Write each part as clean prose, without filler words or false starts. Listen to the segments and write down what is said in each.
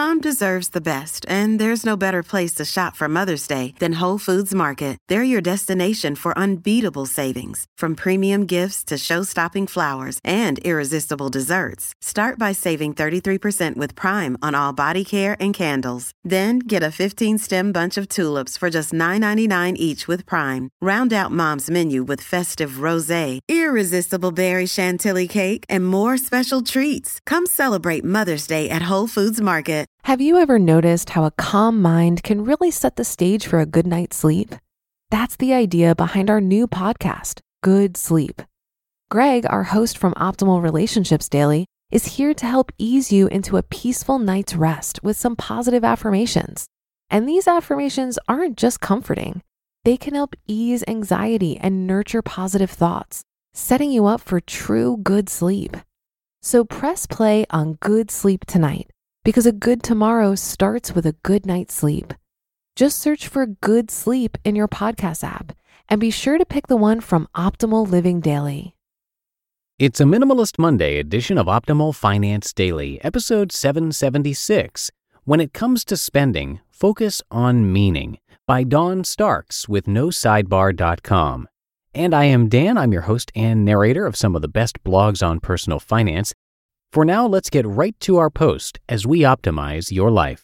Mom deserves the best, and there's no better place to shop for Mother's Day than Whole Foods Market. They're your destination for unbeatable savings, from premium gifts to show-stopping flowers and irresistible desserts. Start by saving 33% with Prime on all body care and candles. Then get a 15-stem bunch of tulips for just $9.99 each with Prime. Round out Mom's menu with festive rosé, irresistible berry chantilly cake, and more special treats. Come celebrate Mother's Day at Whole Foods Market. Have you ever noticed how a calm mind can really set the stage for a good night's sleep? That's the idea behind our new podcast, Good Sleep. Greg, our host from Optimal Relationships Daily, is here to help ease you into a peaceful night's rest with some positive affirmations. And these affirmations aren't just comforting. They can help ease anxiety and nurture positive thoughts, setting you up for true good sleep. So press play on Good Sleep tonight, because a good tomorrow starts with a good night's sleep. Just search for Good Sleep in your podcast app and be sure to pick the one from Optimal Living Daily. It's a Minimalist Monday edition of Optimal Finance Daily, episode 776. When it comes to spending, focus on meaning, by Dawn Starks with NoSidebar.com. And I am Dan. I'm your host and narrator of some of the best blogs on personal finance. For now, let's get right to our post as we optimize your life.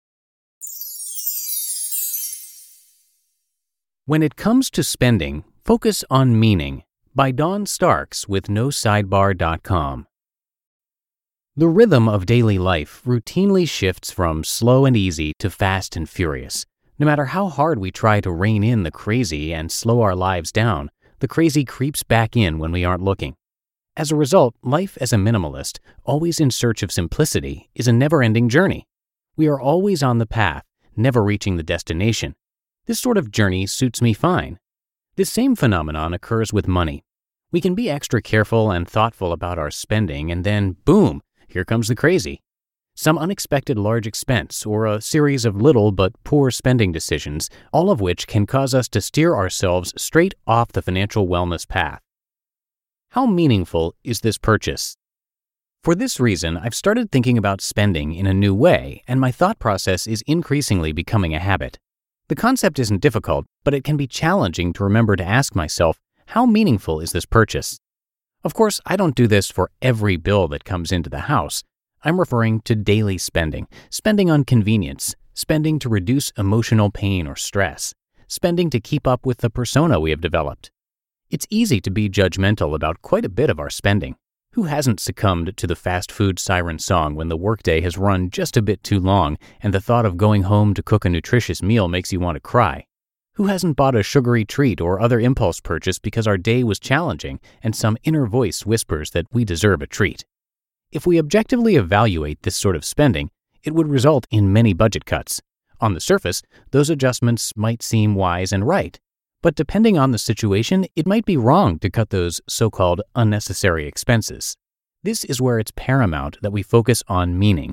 When it comes to spending, focus on meaning, by Dawn Starks with NoSidebar.com. The rhythm of daily life routinely shifts from slow and easy to fast and furious. No matter how hard we try to rein in the crazy and slow our lives down, the crazy creeps back in when we aren't looking. As a result, life as a minimalist, always in search of simplicity, is a never-ending journey. We are always on the path, never reaching the destination. This sort of journey suits me fine. This same phenomenon occurs with money. We can be extra careful and thoughtful about our spending, and then, boom, here comes the crazy. Some unexpected large expense or a series of little but poor spending decisions, all of which can cause us to steer ourselves straight off the financial wellness path. How meaningful is this purchase? For this reason, I've started thinking about spending in a new way, and my thought process is increasingly becoming a habit. The concept isn't difficult, but it can be challenging to remember to ask myself, how meaningful is this purchase? Of course, I don't do this for every bill that comes into the house. I'm referring to daily spending, spending on convenience, spending to reduce emotional pain or stress, spending to keep up with the persona we have developed. It's easy to be judgmental about quite a bit of our spending. Who hasn't succumbed to the fast food siren song when the workday has run just a bit too long and the thought of going home to cook a nutritious meal makes you want to cry? Who hasn't bought a sugary treat or other impulse purchase because our day was challenging and some inner voice whispers that we deserve a treat? If we objectively evaluate this sort of spending, it would result in many budget cuts. On the surface, those adjustments might seem wise and right. But depending on the situation, it might be wrong to cut those so-called unnecessary expenses. This is where it's paramount that we focus on meaning.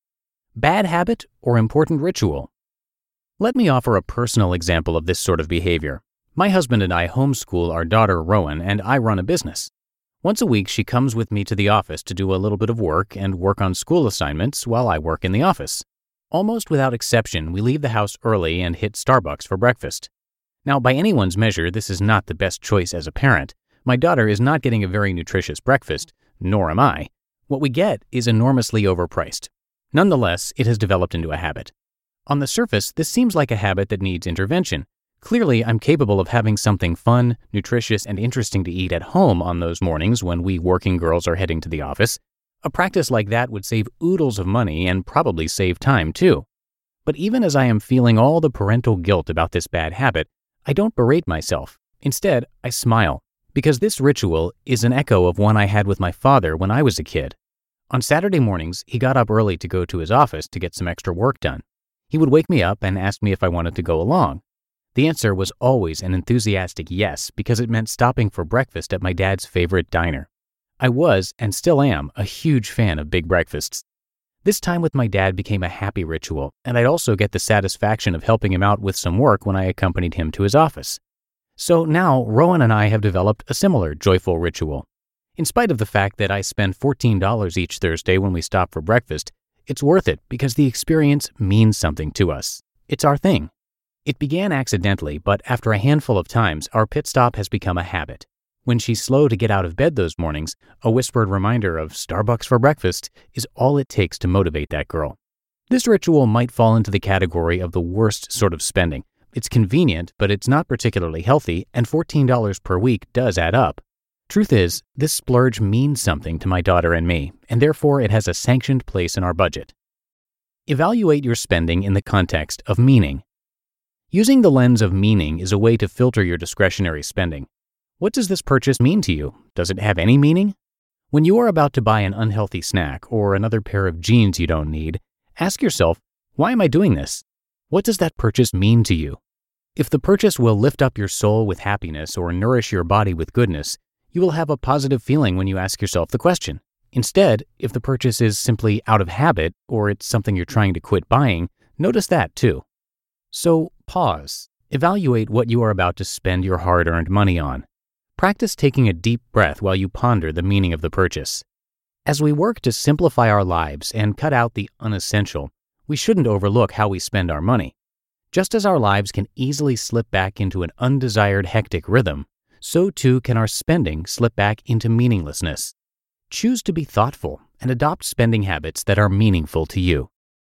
Bad habit or important ritual? Let me offer a personal example of this sort of behavior. My husband and I homeschool our daughter Rowan, and I run a business. Once a week, she comes with me to the office to do a little bit of work and work on school assignments while I work in the office. Almost without exception, we leave the house early and hit Starbucks for breakfast. Now, by anyone's measure, this is not the best choice as a parent. My daughter is not getting a very nutritious breakfast, nor am I. What we get is enormously overpriced. Nonetheless, it has developed into a habit. On the surface, this seems like a habit that needs intervention. Clearly, I'm capable of having something fun, nutritious, and interesting to eat at home on those mornings when we working girls are heading to the office. A practice like that would save oodles of money and probably save time, too. But even as I am feeling all the parental guilt about this bad habit, I don't berate myself. Instead, I smile, because this ritual is an echo of one I had with my father when I was a kid. On Saturday mornings, he got up early to go to his office to get some extra work done. He would wake me up and ask me if I wanted to go along. The answer was always an enthusiastic yes, because it meant stopping for breakfast at my dad's favorite diner. I was, and still am, a huge fan of big breakfasts. This time with my dad became a happy ritual, and I'd also get the satisfaction of helping him out with some work when I accompanied him to his office. So now, Rowan and I have developed a similar joyful ritual. In spite of the fact that I spend $14 each Thursday when we stop for breakfast, It's worth it because the experience means something to us. It's our thing. It began accidentally, but after a handful of times, our pit stop has become a habit. When she's slow to get out of bed those mornings, a whispered reminder of Starbucks for breakfast is all it takes to motivate that girl. This ritual might fall into the category of the worst sort of spending. It's convenient, but it's not particularly healthy, and $14 per week does add up. Truth is, this splurge means something to my daughter and me, and therefore it has a sanctioned place in our budget. Evaluate your spending in the context of meaning. Using the lens of meaning is a way to filter your discretionary spending. What does this purchase mean to you? Does it have any meaning? When you are about to buy an unhealthy snack or another pair of jeans you don't need, ask yourself, why am I doing this? What does that purchase mean to you? If the purchase will lift up your soul with happiness or nourish your body with goodness, you will have a positive feeling when you ask yourself the question. Instead, if the purchase is simply out of habit or it's something you're trying to quit buying, notice that too. So pause. Evaluate what you are about to spend your hard-earned money on. Practice taking a deep breath while you ponder the meaning of the purchase. As we work to simplify our lives and cut out the unessential, we shouldn't overlook how we spend our money. Just as our lives can easily slip back into an undesired hectic rhythm, so too can our spending slip back into meaninglessness. Choose to be thoughtful and adopt spending habits that are meaningful to you.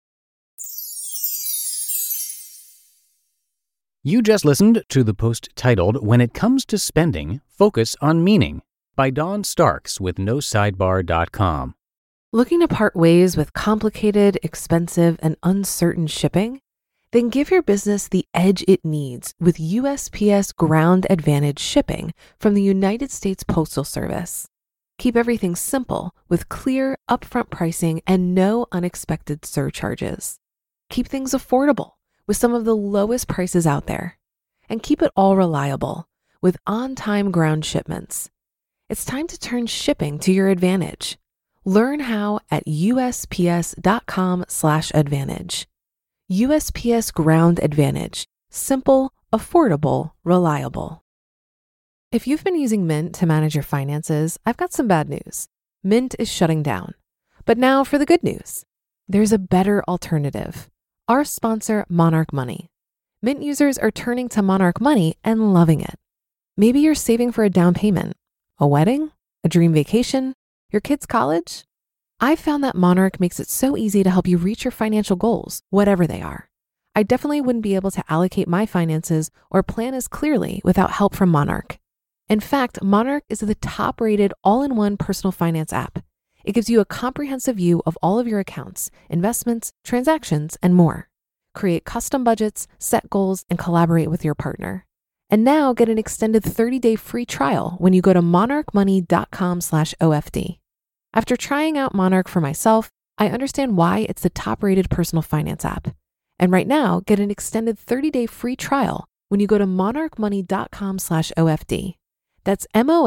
You just listened to the post titled, "When It Comes to Spending, Focus on Meaning," by Dawn Starks with NoSidebar.com. Looking to part ways with complicated, expensive, and uncertain shipping? Then give your business the edge it needs with USPS Ground Advantage shipping from the United States Postal Service. Keep everything simple with clear, upfront pricing and no unexpected surcharges. Keep things affordable with some of the lowest prices out there. And keep it all reliable with on-time ground shipments. It's time to turn shipping to your advantage. Learn how at USPS.com/advantage. USPS Ground Advantage. Simple, affordable, reliable. If you've been using Mint to manage your finances, I've got some bad news. Mint is shutting down. But now for the good news. There's a better alternative. Our sponsor, Monarch Money. Mint users are turning to Monarch Money and loving it. Maybe you're saving for a down payment, a wedding, a dream vacation, your kid's college. I've found that Monarch makes it so easy to help you reach your financial goals, whatever they are. I definitely wouldn't be able to allocate my finances or plan as clearly without help from Monarch. In fact, Monarch is the top-rated all-in-one personal finance app. It gives you a comprehensive view of all of your accounts, investments, transactions, and more. Create custom budgets, set goals, and collaborate with your partner. And now get an extended 30-day free trial when you go to monarchmoney.com/OFD. After trying out Monarch for myself, I understand why it's the top-rated personal finance app. And right now, get an extended 30-day free trial when you go to monarchmoney.com/OFD. That's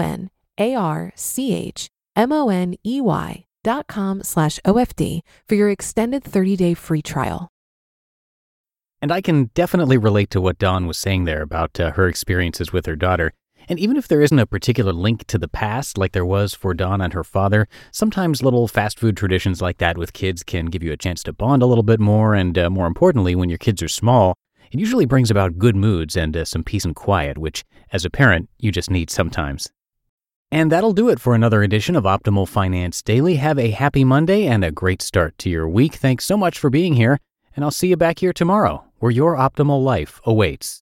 monarchmoney.com/OFD for your extended 30-day free trial. And I can definitely relate to what Dawn was saying there about her experiences with her daughter. And even if there isn't a particular link to the past like there was for Dawn and her father, sometimes little fast food traditions like that with kids can give you a chance to bond a little bit more. And more importantly, when your kids are small, it usually brings about good moods and some peace and quiet, which, as a parent, you just need sometimes. And that'll do it for another edition of Optimal Finance Daily. Have a happy Monday and a great start to your week. Thanks so much for being here, and I'll see you back here tomorrow, where your optimal life awaits.